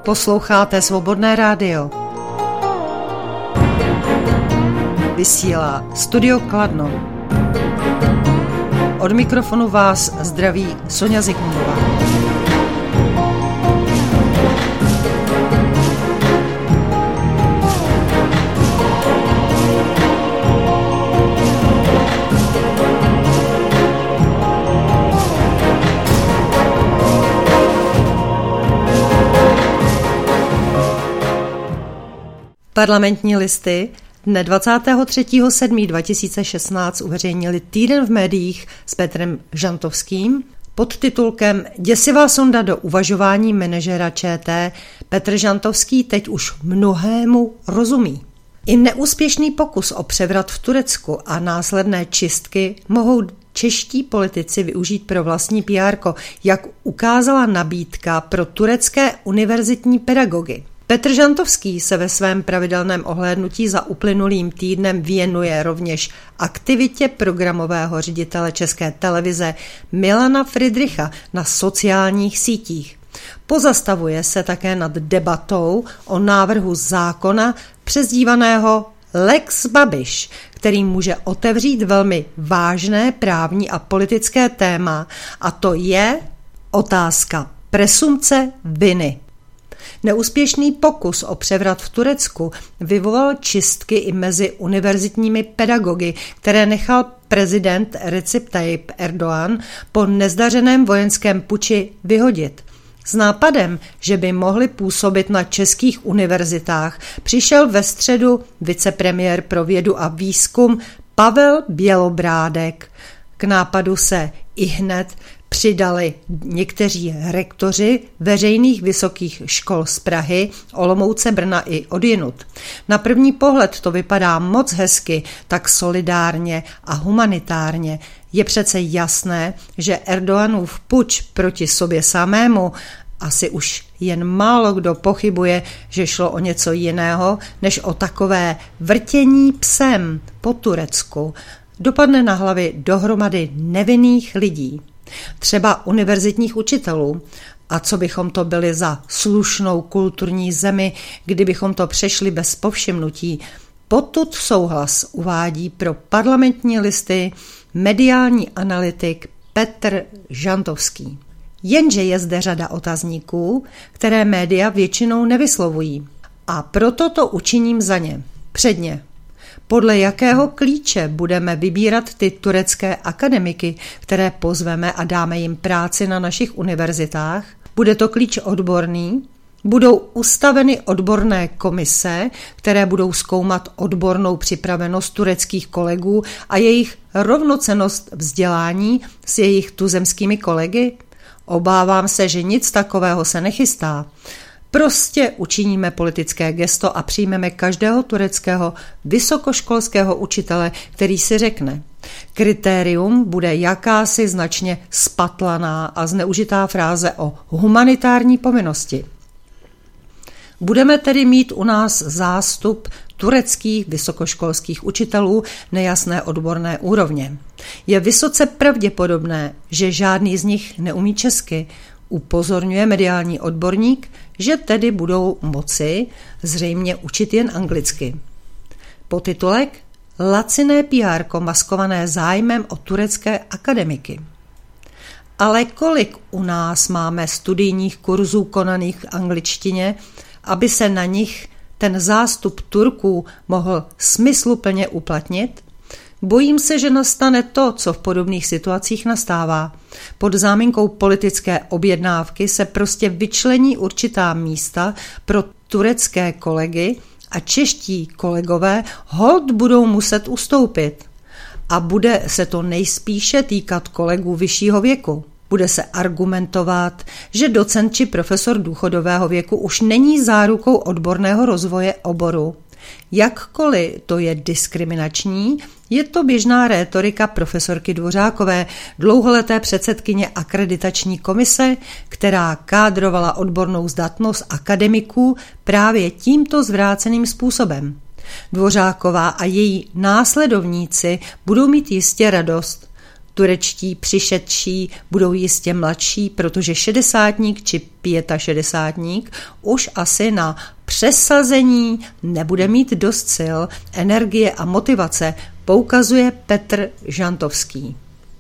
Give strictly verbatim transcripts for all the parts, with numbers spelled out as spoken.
Posloucháte Svobodné rádio. Vysílá Studio Kladno. Od mikrofonu vás zdraví Soňa Zikmundová. Parlamentní listy dne dvacátého třetího sedmého dva tisíce šestnáct uveřejnili Týden v médiích s Petrem Žantovským pod titulkem Děsivá sonda do uvažování manažera ČT. Petr Žantovský teď už mnohému rozumí. I neúspěšný pokus o převrat v Turecku a následné čistky mohou čeští politici využít pro vlastní P R ko, jak ukázala nabídka pro turecké univerzitní pedagogy. Petr Žantovský se ve svém pravidelném ohlédnutí za uplynulým týdnem věnuje rovněž aktivitě programového ředitele České televize Milana Fridricha na sociálních sítích. Pozastavuje se také nad debatou o návrhu zákona přezdívaného Lex Babiš, který může otevřít velmi vážné právní a politické téma, a to je otázka presumpce viny. Neúspěšný pokus o převrat v Turecku vyvolal čistky i mezi univerzitními pedagogy, které nechal prezident Recep Tayyip Erdogan po nezdařeném vojenském puči vyhodit. S nápadem, že by mohli působit na českých univerzitách, přišel ve středu vicepremiér pro vědu a výzkum Pavel Bělobrádek. K nápadu se ihned přidali někteří rektoři veřejných vysokých škol z Prahy, Olomouce, Brna i odjinud. Na první pohled to vypadá moc hezky, tak solidárně a humanitárně. Je přece jasné, že Erdoganův puč proti sobě samému, asi už jen málo kdo pochybuje, že šlo o něco jiného, než o takové vrtění psem po Turecku, dopadne na hlavy dohromady nevinných lidí. Třeba univerzitních učitelů. A co bychom to byli za slušnou kulturní zemi, kdybychom to přešli bez povšimnutí. Potud souhlas uvádí pro parlamentní listy mediální analytik Petr Žantovský. Jenže je zde řada otazníků, které média většinou nevyslovují. A proto to učiním za ně. Předně. Podle jakého klíče budeme vybírat ty turecké akademiky, které pozveme a dáme jim práci na našich univerzitách? Bude to klíč odborný? Budou ustaveny odborné komise, které budou zkoumat odbornou připravenost tureckých kolegů a jejich rovnocennost vzdělání s jejich tuzemskými kolegy? Obávám se, že nic takového se nechystá. Prostě učiníme politické gesto a přijmeme každého tureckého vysokoškolského učitele, který si řekne. Kritérium bude jakási značně spatlaná a zneužitá fráze o humanitární povinnosti. Budeme tedy mít u nás zástup tureckých vysokoškolských učitelů nejasné odborné úrovně. Je vysoce pravděpodobné, že žádný z nich neumí česky. Upozorňuje mediální odborník, že tedy budou moci zřejmě učit jen anglicky. Podtitulek Laciné P R ko maskované zájmem o turecké akademiky. Ale kolik u nás máme studijních kurzů konaných v angličtině, aby se na nich ten zástup Turků mohl smysluplně uplatnit? Bojím se, že nastane to, co v podobných situacích nastává. Pod záminkou politické objednávky se prostě vyčlení určitá místa pro turecké kolegy a čeští kolegové holt budou muset ustoupit. A bude se to nejspíše týkat kolegů vyššího věku. Bude se argumentovat, že docent či profesor důchodového věku už není zárukou odborného rozvoje oboru. Jakkoliv to je diskriminační, je to běžná rétorika profesorky Dvořákové, dlouholeté předsedkyně akreditační komise, která kádrovala odbornou zdatnost akademiků právě tímto zvráceným způsobem. Dvořáková a její následovníci budou mít jistě radost. Turečtí přišedší budou jistě mladší, protože šedesátník či šedesátník už asi na přesazení nebude mít dost sil, energie a motivace, poukazuje Petr Žantovský.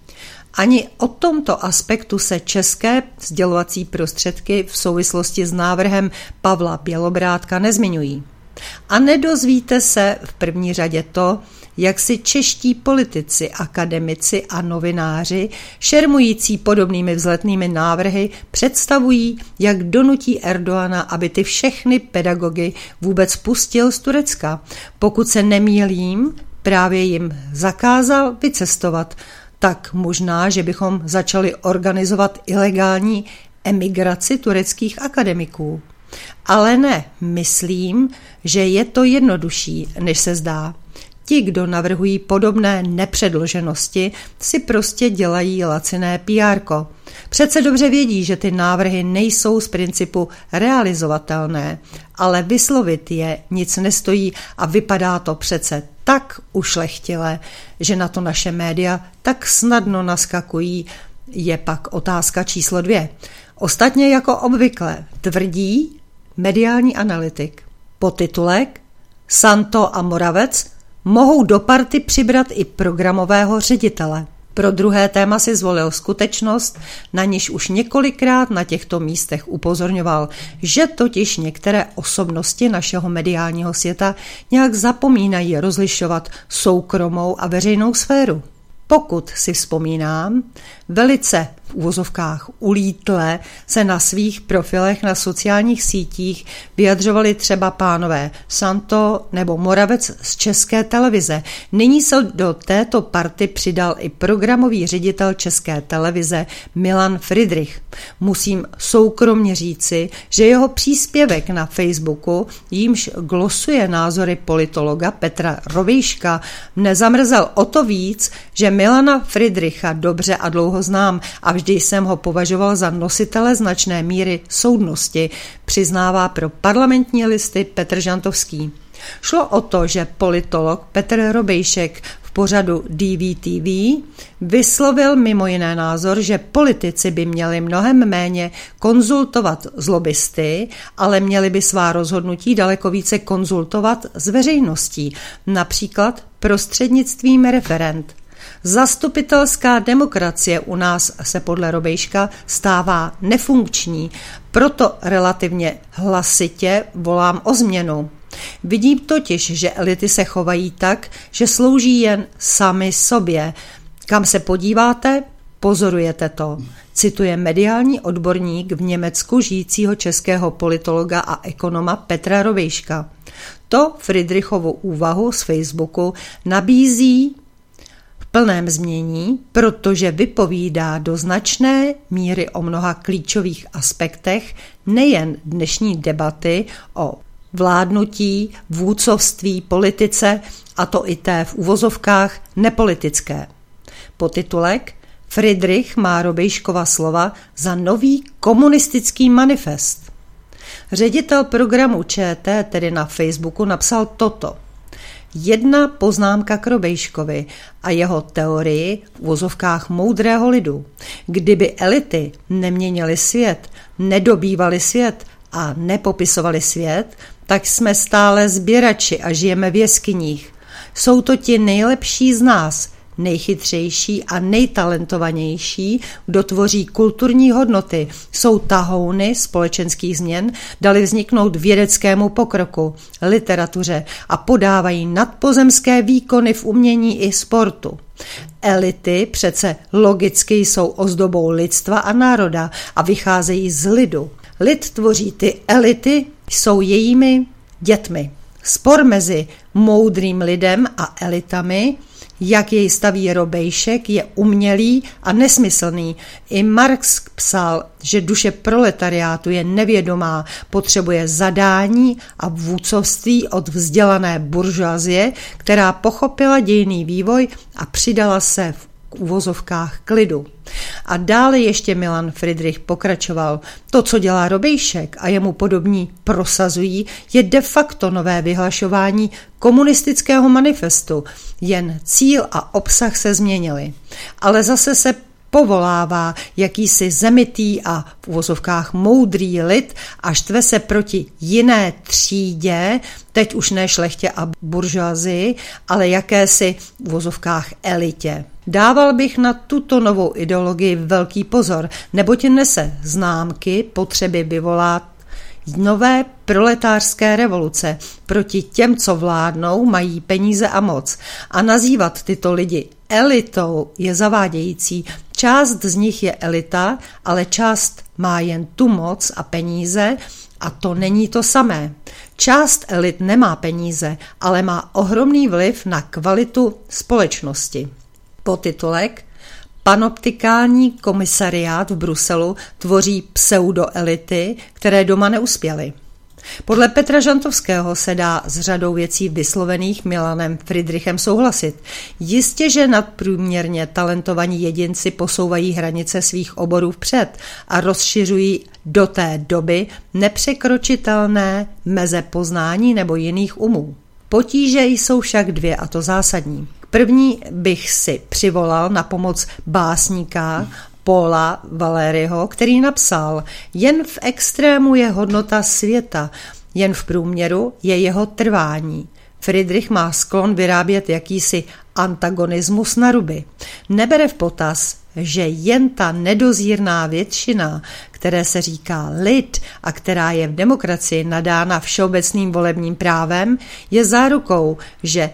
Ani o tomto aspektu se české sdělovací prostředky v souvislosti s návrhem Pavla Bělobrádka nezmiňují. A nedozvíte se v první řadě to, jak si čeští politici, akademici a novináři, šermující podobnými vzletnými návrhy, představují, jak donutí Erdoana, aby ty všechny pedagogy vůbec pustil z Turecka. Pokud se nemýlím, právě jim zakázal vycestovat, tak možná, že bychom začali organizovat ilegální emigraci tureckých akademiků. Ale ne, myslím, že je to jednodušší, než se zdá. Ti, kdo navrhují podobné nepředloženosti, si prostě dělají laciné pé érko. Přece dobře vědí, že ty návrhy nejsou z principu realizovatelné, ale vyslovit je nic nestojí a vypadá to přece tak ušlechtile, že na to naše média tak snadno naskakují, je pak otázka číslo dvě. Ostatně jako obvykle tvrdí mediální analytik. Podtitulek Santo a Moravec mohou do party přibrat i programového ředitele. Pro druhé téma si zvolil skutečnost, na níž už několikrát na těchto místech upozorňoval, že totiž některé osobnosti našeho mediálního světa nějak zapomínají rozlišovat soukromou a veřejnou sféru. Pokud si vzpomínám, velice v uvozovkách ulítle se na svých profilech na sociálních sítích vyjadřovali třeba pánové Santo nebo Moravec z České televize. Nyní se do této party přidal i programový ředitel České televize Milan Fridrich. Musím soukromně říci, že jeho příspěvek na Facebooku, jímž glosuje názory politologa Petra Rovejška, mne zamrzel o to víc, že Milana Fridricha dobře a dlouho znám a vždy jsem ho považoval za nositele značné míry soudnosti, přiznává pro Parlamentní listy Petr Žantovský. Šlo o to, že politolog Petr Robejšek v pořadu D V T V vyslovil mimo jiné názor, že politici by měli mnohem méně konzultovat s lobbysty, ale měli by svá rozhodnutí daleko více konzultovat s veřejností, například prostřednictvím referend. Zastupitelská demokracie u nás se podle Robejška stává nefunkční, proto relativně hlasitě volám o změnu. Vidím totiž, že elity se chovají tak, že slouží jen sami sobě. Kam se podíváte, pozorujete to. Cituje mediální odborník v Německu žijícího českého politologa a ekonoma Petra Rovejška. To Fridrichovu úvahu z Facebooku nabízí plném změní, protože vypovídá do značné míry o mnoha klíčových aspektech nejen dnešní debaty o vládnutí, vůdcovství, politice, a to i té v uvozovkách nepolitické. Podtitulek Fridrich má Robejškova slova za nový komunistický manifest. Ředitel programu ČT tedy na Facebooku napsal toto. Jedna poznámka k Robejškovi a jeho teorii v uvozovkách moudrého lidu. Kdyby elity neměnily svět, nedobývaly svět a nepopisovali svět, tak jsme stále sběrači a žijeme v jeskyních. Jsou to ti nejlepší z nás, nejchytřejší a nejtalentovanější, kdo tvoří kulturní hodnoty, jsou tahouny společenských změn, dali vzniknout vědeckému pokroku, literatuře a podávají nadpozemské výkony v umění i sportu. Elity přece logicky jsou ozdobou lidstva a národa a vycházejí z lidu. Lid tvoří ty elity, jsou jejími dětmi. Spor mezi moudrým lidem a elitami, jak jej staví Robejšek, je umělý a nesmyslný. I Marx psal, že duše proletariátu je nevědomá, potřebuje zadání a vůdcovství od vzdělané buržoazie, která pochopila dějinný vývoj a přidala se v k uvozovkách klidu. A dále ještě Milan Fridrich pokračoval. To, co dělá Robejšek a jemu podobní prosazují, je de facto nové vyhlašování komunistického manifestu. Jen cíl a obsah se změnily. Ale zase se povolává jakýsi zemitý a v uvozovkách moudrý lid a štve se proti jiné třídě, teď už ne šlechtě a buržoazii, ale jakési v uvozovkách elitě. Dával bych na tuto novou ideologii velký pozor, neboť nese známky potřeby vyvolat nové proletářské revoluce proti těm, co vládnou, mají peníze a moc. A nazývat tyto lidi elitou je zavádějící. Část z nich je elita, ale část má jen tu moc a peníze a to není to samé. Část elit nemá peníze, ale má ohromný vliv na kvalitu společnosti. Podtitulek: Panoptikální komisariát v Bruselu tvoří pseudoelity, které doma neuspěly. Podle Petra Žantovského se dá s řadou věcí vyslovených Milanem Fridrichem souhlasit. Jistě, že nadprůměrně talentovaní jedinci posouvají hranice svých oborů vpřed a rozšiřují do té doby nepřekročitelné meze poznání nebo jiných umů. Potíže jsou však dvě, a to zásadní. První bych si přivolal na pomoc básníka Paula Valéryho, který napsal: jen v extrému je hodnota světa, jen v průměru je jeho trvání. Friedrich má sklon vyrábět jakýsi antagonismus na ruby. Nebere v potaz, že jen ta nedozírná většina, které se říká lid a která je v demokracii nadána všeobecným volebním právem, je zárukou, že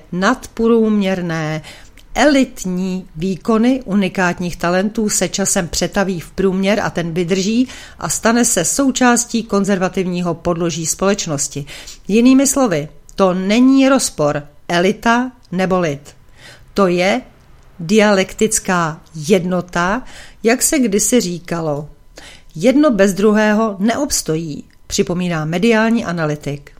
nadprůměrné elitní výkony unikátních talentů se časem přetaví v průměr a ten vydrží a stane se součástí konzervativního podloží společnosti. Jinými slovy, to není rozpor elita nebo lid. To je dialektická jednota, jak se kdysi říkalo. Jedno bez druhého neobstojí, připomíná mediální analytik.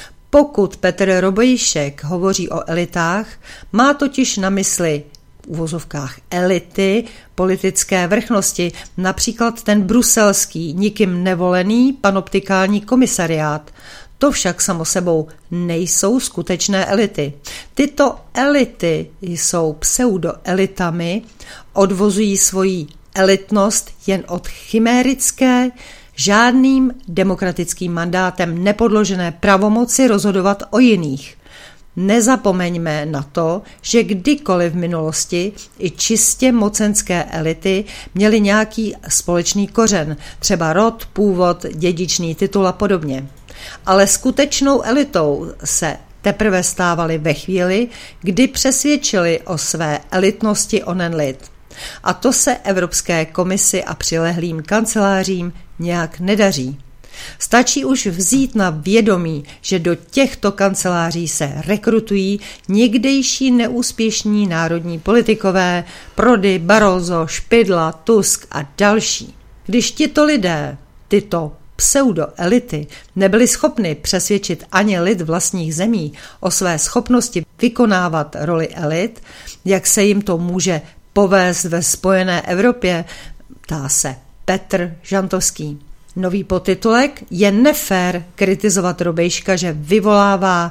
Pokud Petr Robejšek hovoří o elitách, má totiž na mysli v uvozovkách elity politické vrchnosti, například ten bruselský, nikým nevolený panoptikální komisariát. To však samo sebou nejsou skutečné elity. Tyto elity jsou pseudoelitami, odvozují svoji elitnost jen od chimérické, žádným demokratickým mandátem nepodložené pravomoci rozhodovat o jiných. Nezapomeňme na to, že kdykoliv v minulosti i čistě mocenské elity měly nějaký společný kořen, třeba rod, původ, dědičný titul a podobně. Ale skutečnou elitou se teprve stávali ve chvíli, kdy přesvědčili o své elitnosti onen lid. A to se Evropské komisi a přilehlým kancelářím nějak nedaří. Stačí už vzít na vědomí, že do těchto kanceláří se rekrutují někdejší neúspěšní národní politikové, Prodi, Barroso, Špidla, Tusk a další. Když tito lidé, tyto pseudoelity, nebyli schopni přesvědčit ani lid vlastních zemí o své schopnosti vykonávat roli elit, jak se jim to může povést ve spojené Evropě, ptá se Petr Žantovský. Nový podtitulek: je nefér kritizovat Robejška, že vyvolává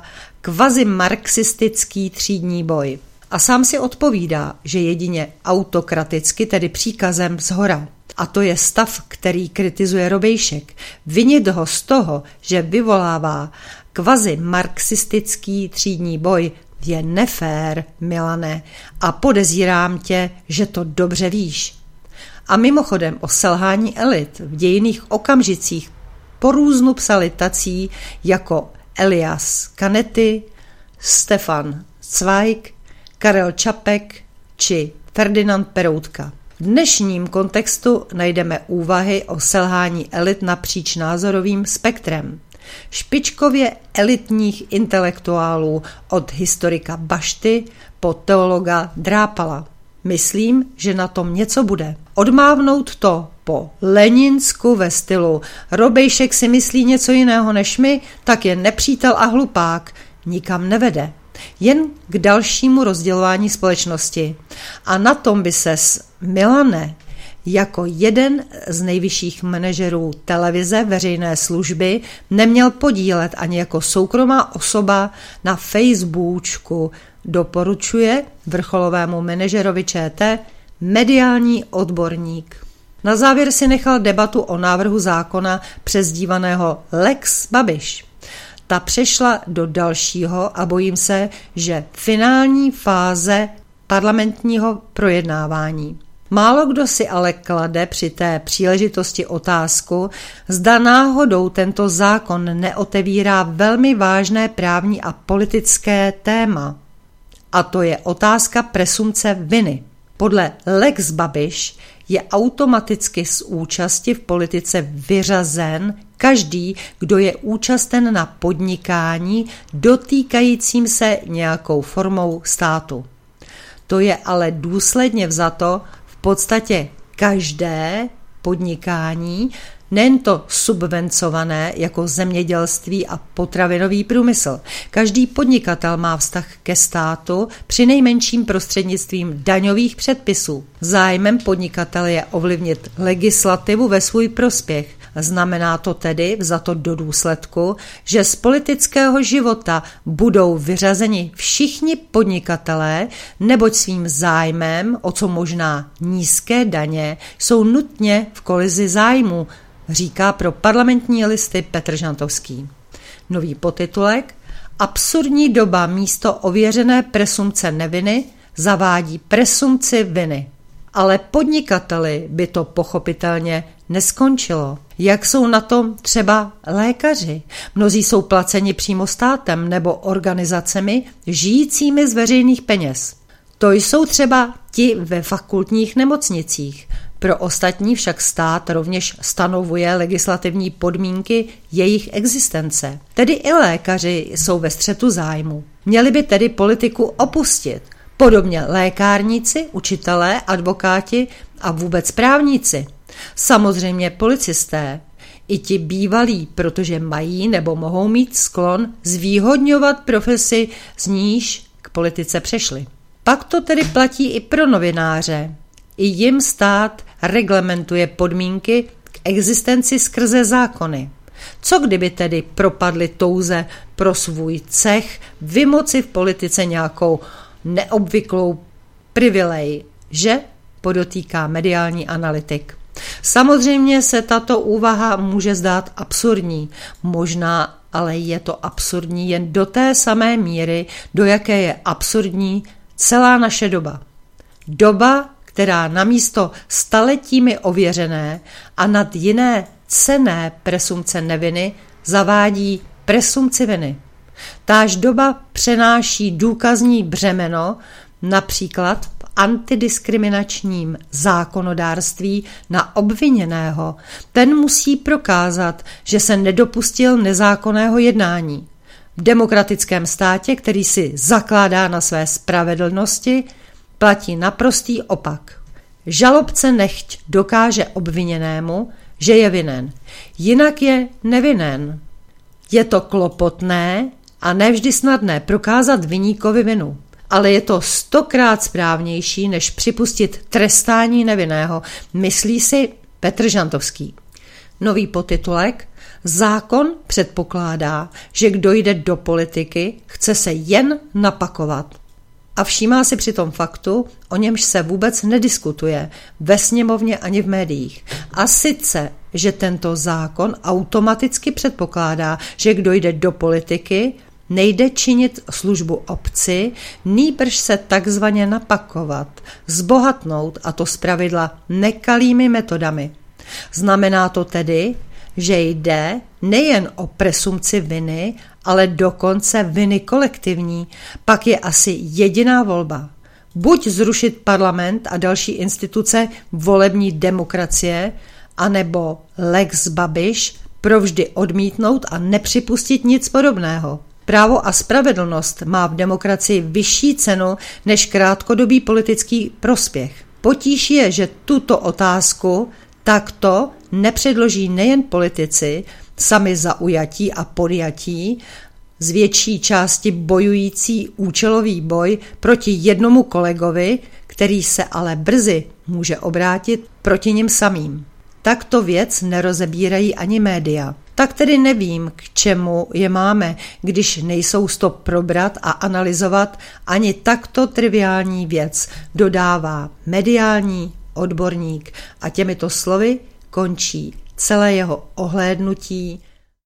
kvazimarxistický třídní boj. A sám si odpovídá, že jedině autokraticky, tedy příkazem zhora. A to je stav, který kritizuje Robejšek. Vinit ho z toho, že vyvolává kvazimarxistický třídní boj, je nefér, Milane, a podezírám tě, že to dobře víš. A mimochodem o selhání elit v dějinných okamžicích porůznu psali tací jako Elias Canetti, Stefan Zweig, Karel Čapek či Ferdinand Peroutka. V dnešním kontextu najdeme úvahy o selhání elit napříč názorovým spektrem. Špičkově elitních intelektuálů od historika Bašty po teologa Drápala. Myslím, že na tom něco bude. Odmávnout to po Leninsku ve stylu Robejšek si myslí něco jiného než my, tak je nepřítel a hlupák, nikam nevede. jen k dalšímu rozdělování společnosti. A na tom by ses, Milane, jako jeden z nejvyšších manažerů televize veřejné služby neměl podílet ani jako soukromá osoba na Facebooku, doporučuje vrcholovému manažerovi ČT mediální odborník. Na závěr si nechal debatu o návrhu zákona přezdívaného Lex Babiš. Ta přešla do dalšího a bojím se, že finální fáze parlamentního projednávání. Málo kdo si ale klade při té příležitosti otázku, zda náhodou tento zákon neotevírá velmi vážné právní a politické téma. A to je otázka presumpce viny. Podle Lex Babiš je automaticky z účasti v politice vyřazen každý, kdo je účasten na podnikání dotýkajícím se nějakou formou státu. To je ale důsledně vzato v podstatě každé podnikání, nejen to subvencované jako zemědělství a potravinový průmysl. Každý podnikatel má vztah ke státu přinejmenším prostřednictvím daňových předpisů. Zájmem podnikatele je ovlivnit legislativu ve svůj prospěch. Znamená to tedy vzato do důsledku, že z politického života budou vyřazeni všichni podnikatelé, neboť svým zájmem, o co možná nízké daně, jsou nutně v kolizi zájmu, říká pro Parlamentní listy Petr Žantovský. Nový podtitulek: Absurdní doba místo ověřené presumpce neviny zavádí presumpci viny. Ale podnikateli by to pochopitelně neskončilo. Jak jsou na tom třeba lékaři? Mnozí jsou placeni přímo státem nebo organizacemi žijícími z veřejných peněz. To jsou třeba ti ve fakultních nemocnicích. Pro ostatní však stát rovněž stanovuje legislativní podmínky jejich existence. Tedy i lékaři jsou ve střetu zájmu. Měli by tedy politiku opustit. Podobně lékárníci, učitelé, advokáti a vůbec právníci. Samozřejmě policisté, i ti bývalí, protože mají nebo mohou mít sklon zvýhodňovat profesi, z níž k politice přešli. Pak to tedy platí i pro novináře. I jim stát reglementuje podmínky k existenci skrze zákony. Co kdyby tedy propadli touze pro svůj cech vymoci v politice nějakou neobvyklou privilej, že podotýká mediální analytik. Samozřejmě se tato úvaha může zdát absurdní, možná ale je to absurdní jen do té samé míry, do jaké je absurdní celá naše doba. Doba, která namísto staletími ověřené a nad jiné cenné presumpce neviny zavádí presumpci viny. Táž doba přenáší důkazní břemeno například v antidiskriminačním zákonodárství na obviněného. Ten musí prokázat, že se nedopustil nezákonného jednání. V demokratickém státě, který si zakládá na své spravedlnosti, platí naprostý opak. Žalobce nechť dokáže obviněnému, že je vinen, jinak je nevinen. Je to klopotné a nevždy snadné prokázat viníkovi vinu, ale je to stokrát správnější, než připustit trestání nevinného, myslí si Petr Žantovský. Nový podtitulek: Zákon předpokládá, že kdo jde do politiky, chce se jen napakovat. A všímá si při tom faktu, o němž se vůbec nediskutuje ve sněmovně ani v médiích. A sice, že tento zákon automaticky předpokládá, že kdo jde do politiky, nejde činit službu obci, nýbrž se takzvaně napakovat, zbohatnout, a to zpravidla nekalými metodami. Znamená to tedy, že jde nejen o presumpci viny, ale dokonce viny kolektivní. Pak je asi jediná volba. Buď zrušit parlament a další instituce volební demokracie, anebo Lex Babiš provždy odmítnout a nepřipustit nic podobného. Právo a spravedlnost má v demokracii vyšší cenu než krátkodobý politický prospěch. Potíž je, že tuto otázku takto nepředloží nejen politici, sami zaujatí a podjatí, z větší části bojující účelový boj proti jednomu kolegovi, který se ale brzy může obrátit proti nim samým. Takto věc nerozebírají ani média. Tak tedy nevím, k čemu je máme, když nejsou stop probrat a analyzovat ani takto triviální věc, dodává mediální odborník a těmito slovy končí celé jeho ohlédnutí